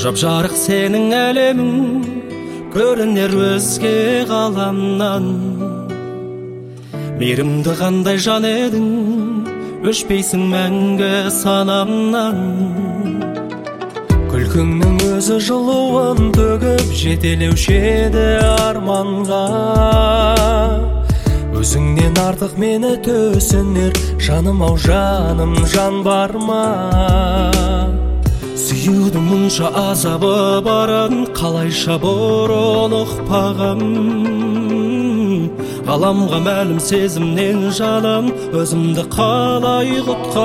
Жап-жарық сенің әлемің, көрінер өзге ғаламнан. Мейірімді қандай жан едің, өшпейсің мәңгі санамнан. Күлкіңнің өзі жылуын төгіп жетелеуші еді арманға. Өзіңнен артық мені төсінер жаным ау жаным, жан бар ма? Сүюдің мұнша азабы барын қалайша бұрын ұқпағам. Ғаламға мәлім сезімнен жаным, өзімді қалай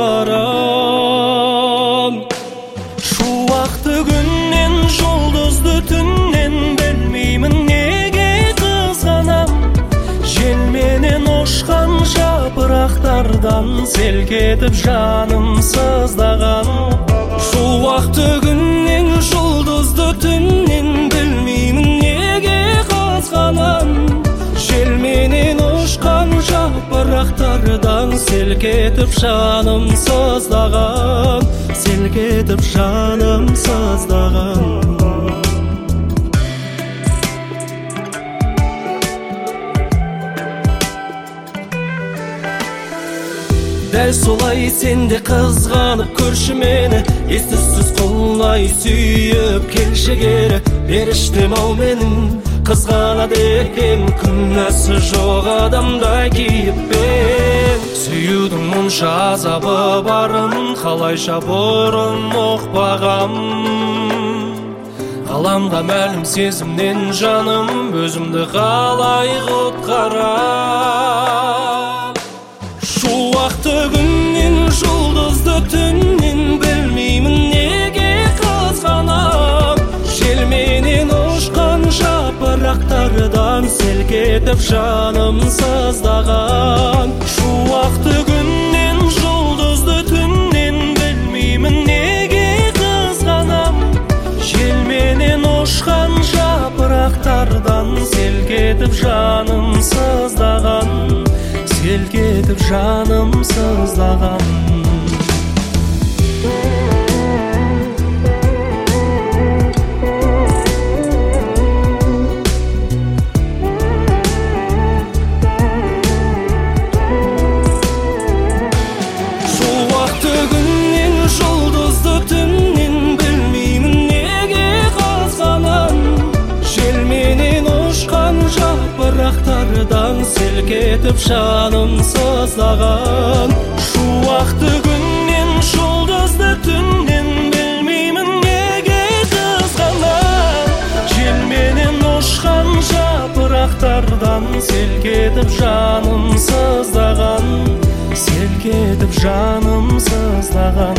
құтқарам? Шуақты күннен, жұлдызды түннен білмеймін неге қызғанам. Желменен ұшқан жапырақтардан селк етіп жаным сыздаған. Шуақты күннен, жұлдызды түннен білмеймін неге қызғанам. Желменен ұшқан жапырақтардан селк етіп жаным сыздаған, селк етіп жаным сыздаған. Дәл солай сен де қызғанып көрші мені, ес-түссіз құлай сүйіп келші кері. Періштем ау менің қызғанады екем, күнәсі жоқ адамдай кейіппен. Сүюдің мұнша азабы барын қалайша бұрын ұқпағам. Ғаламға мәлім сезімнен жаным, өзімді қалай құтқарам? Шуақты күннен, жұлдызды түннен білмеймін неге қызғанам. Желменен ұшқан жапырақтардан селк етіп жаным сыздаған. Шуақты күннен, жұлдызды түннен білмеймін неге қызғанам. Желменен ұшқан жапырақтардан селк етіп жаным сыздаған, селк етіп жаным сыздаған. Шуақты күннен, жұлдызды түннен білмеймін неге қызғанам. Желменен ұшқан жапырақтардан селк етіп жаным сыздаған. Шуақты күннен, жұлдызды түннен білмеймін неге қызғанам. Желменен ұшқан жапырақтардан селк етіп жаным сыздаған, селк етіп жаным сыздаған.